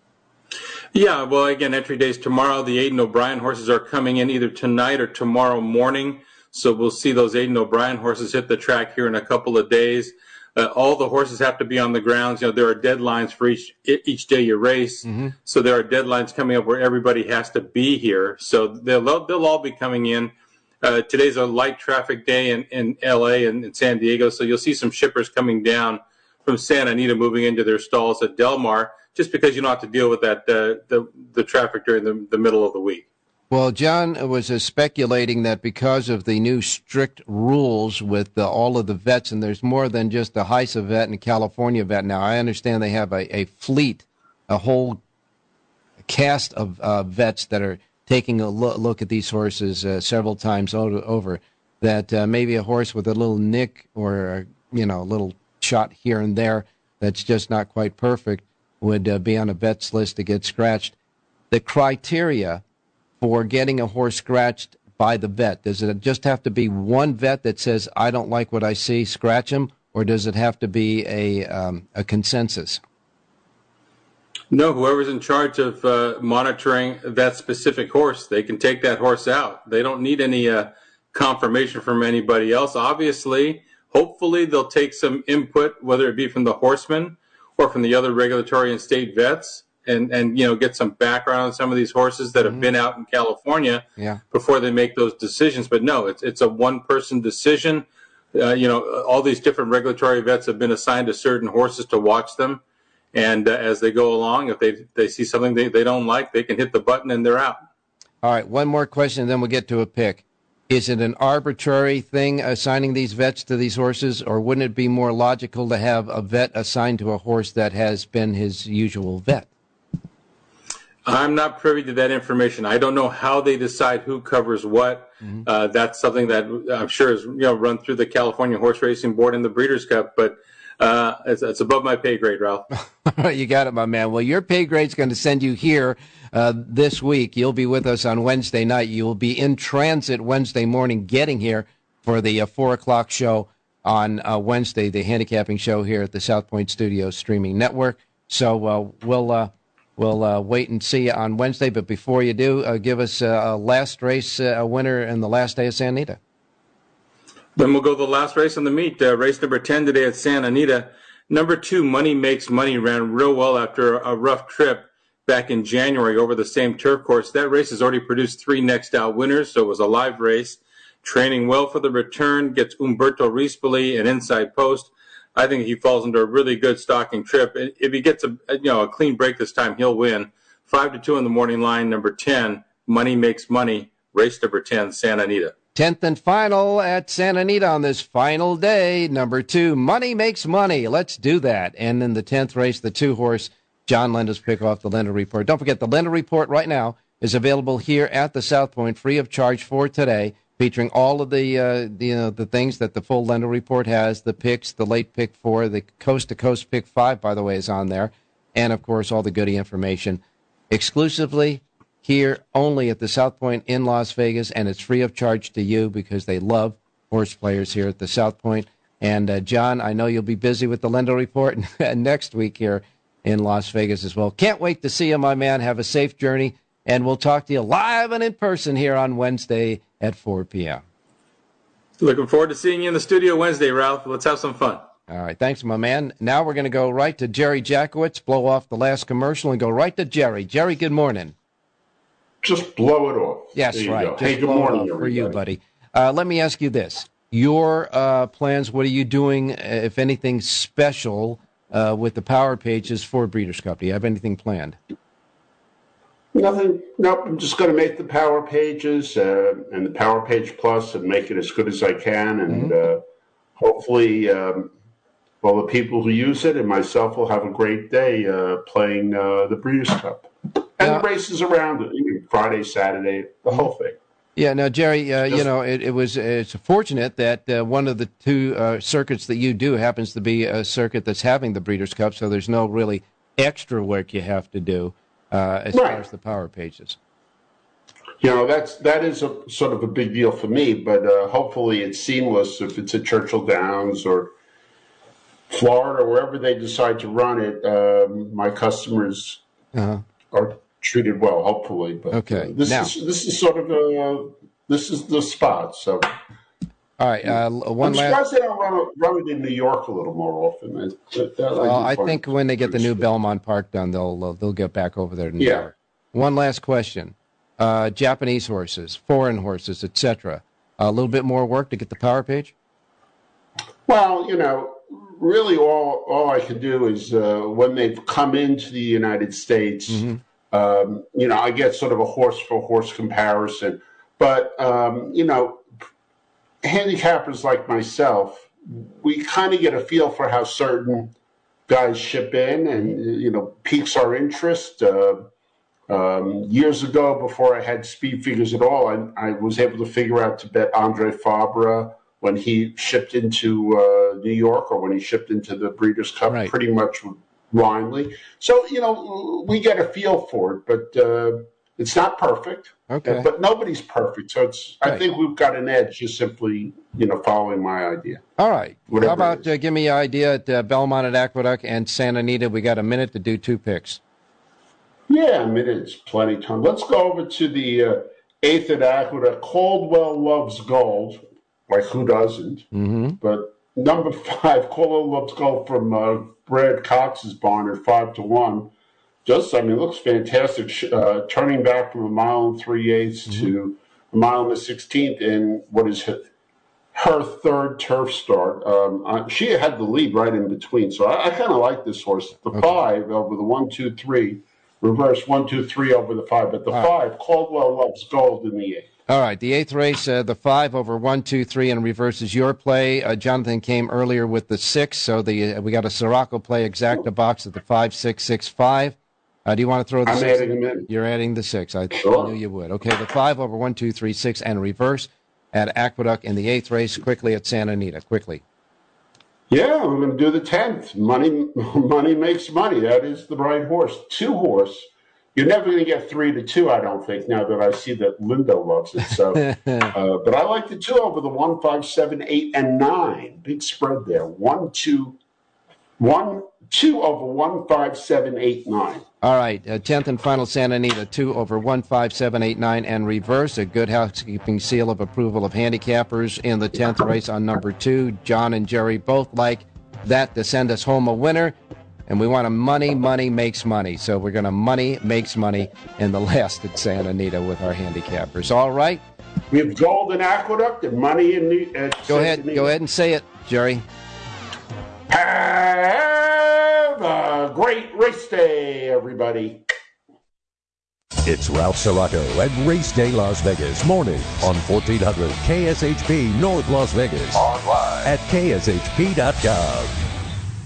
Yeah, well, again, entry days tomorrow. The Aidan O'Brien horses are coming in either tonight or tomorrow morning. So we'll see those Aidan O'Brien horses hit the track here in a couple of days. All the horses have to be on the grounds. There are deadlines for each day you race. Mm-hmm. So there are deadlines coming up where everybody has to be here. So they'll all be coming in. Today's a light traffic day in L.A. and in San Diego. So you'll see some shippers coming down from Santa Anita moving into their stalls at Del Mar, just because you don't have to deal with that the traffic during the middle of the week. Well, John was speculating that because of the new strict rules with all of the vets, and there's more than just the HISA vet and California vet now. I understand they have a fleet, a whole cast of vets that are taking a look at these horses several times over, that maybe a horse with a little nick or, a little shot here and there that's just not quite perfect would be on a vet's list to get scratched. The criteria for getting a horse scratched by the vet, does it just have to be one vet that says, I don't like what I see, scratch him, or does it have to be a consensus? No, whoever's in charge of monitoring that specific horse, they can take that horse out. They don't need any confirmation from anybody else. Obviously, hopefully they'll take some input, whether it be from the horsemen or from the other regulatory and state vets, and get some background on some of these horses that have been out in California before they make those decisions. But no, it's a one-person decision. All these different regulatory vets have been assigned to certain horses to watch them. And as they go along, if they see something they don't like, they can hit the button and they're out. All right, one more question, and then we'll get to a pick. Is it an arbitrary thing assigning these vets to these horses, or wouldn't it be more logical to have a vet assigned to a horse that has been his usual vet? I'm not privy to that information. I don't know how they decide who covers what. Mm-hmm. That's something that I'm sure is run through the California Horse Racing Board and the Breeders' Cup, but it's above my pay grade, Ralph. You got it, my man. Well, your pay grade's going to send you here this week. You'll be with us on Wednesday night. You will be in transit Wednesday morning getting here for the 4 o'clock show on Wednesday, the handicapping show here at the South Point Studios streaming network. So we'll wait and see you on Wednesday. But before you do, give us a last race winner and the last day of Santa Anita. Then we'll go the last race on the meet. Race number 10 today at Santa Anita. Number 2, Money Makes Money, ran real well after a rough trip back in January over the same turf course. That race has already produced 3 next out winners, so it was a live race. training well for the return, gets Umberto Rispoli an inside post. I think he falls into a really good stalking trip. If he gets a clean break this time, he'll win. 5-2 in the morning line, number 10, Money Makes Money, race number 10, Santa Anita. 10th and final at Santa Anita on this final day, number 2, Money Makes Money. Let's do that. And in the 10th race, the 2-horse, John Linda's pick off the Linda Report. Don't forget, the Linda Report right now is available here at the South Point, free of charge for today, featuring all of the things that the full Linda Report has, the picks, the late pick 4, the coast-to-coast pick 5, by the way, is on there, and, of course, all the goodie information exclusively here only at the South Point in Las Vegas, and it's free of charge to you because they love horse players here at the South Point. And, John, I know you'll be busy with the Linda Report next week here in Las Vegas as well. Can't wait to see you, my man. Have a safe journey, and we'll talk to you live and in person here on Wednesday at 4 p.m. Looking forward to seeing you in the studio Wednesday, Ralph. Let's have some fun. All right, thanks, my man. Now we're going to go right to Jerry Jackowitz, blow off the last commercial, and go right to Jerry. Jerry, good morning. Just blow it off. Yes, right. Just hey, good morning, for you, buddy. Let me ask you this. Your plans, what are you doing, if anything, special with the Power Pages for Breeders' Cup? Do you have anything planned? Nothing. Nope. I'm just going to make the Power Pages and the Power Page Plus and make it as good as I can. And hopefully, the people who use it and myself will have a great day playing the Breeders' Cup. And the races around it, Friday, Saturday, the whole thing. Yeah, now, Jerry, it's fortunate that one of the two circuits that you do happens to be a circuit that's having the Breeders' Cup, so there's no really extra work you have to do as far as the Power Pages. That is a sort of a big deal for me, but hopefully it's seamless if it's at Churchill Downs or Florida, wherever they decide to run it. My customers are treated well, hopefully. But okay, this is sort of this is the spot. So, all right, I'm surprised they don't run it in New York a little more often. I think when they get the new Belmont Park done, they'll get back over there to New York. One last question: Japanese horses, foreign horses, etc. A little bit more work to get the Power Page. Well, really all I can do is when they've come into the United States. I get sort of a horse-for-horse comparison. But, handicappers like myself, we kind of get a feel for how certain guys ship in and, piques our interest. Years ago, before I had speed figures at all, I was able to figure out to bet Andre Fabre when he shipped into New York or when he shipped into the Breeders' Cup pretty much blindly. So, we get a feel for it, but it's not perfect. Okay. But nobody's perfect. So I think we've got an edge just simply, following my idea. All right. How about give me an idea at Belmont at Aqueduct and Santa Anita? We got a minute to do 2 picks. Yeah, a minute's plenty of time. Let's go over to the 8th at Aqueduct. Caldwell Loves Gold. Like, who doesn't? But number 5, Caldwell Loves Gold from Brad Cox's barn at 5-1. Looks fantastic. Turning back from 1 3/8 to 1 16 in what is her third turf start. She had the lead right in between, so I kind of like this horse. The 5 over the 1, 2, 3, reverse 1, 2, 3 over the 5, but the 5, Caldwell Loves Gold in the 8th. All right, the 8th race, the 5 over 1, 2, 3, and reverses your play. Jonathan came earlier with the 6, so we got a Sirocco play exacta box at the 5, 6, 6, 5. Do you want to throw the 6? I'm adding them in. You're adding the 6. I knew you would. Okay, the 5 over 1, 2, 3, 6, and reverse at Aqueduct in the 8th race, quickly at Santa Anita. Quickly. Yeah, we're going to do the 10th. Money makes money. That is the right horse. 2 horse. You're never going to get 3-2, I don't think, now that I see that Lindo loves it. So, but I like the 2 over the 1, 5, 7, 8, and 9. Big spread there. 2 over 1, 5, 7, 8, 9. All right, 10th and final Santa Anita, 2 over 1, 5, 7, 8, 9, and reverse. A good housekeeping seal of approval of handicappers in the 10th race on number 2. John and Jerry both like that to send us home a winner. And we want money makes money. So we're going to money makes money in the last at Santa Anita with our handicappers. All right. We have Golden Aqueduct and money in the. Go ahead and say it, Jerry. Have a great race day, everybody. It's Ralph Sirocco at Race Day Las Vegas, morning on 1400 KSHP North Las Vegas. Online at kshp.com.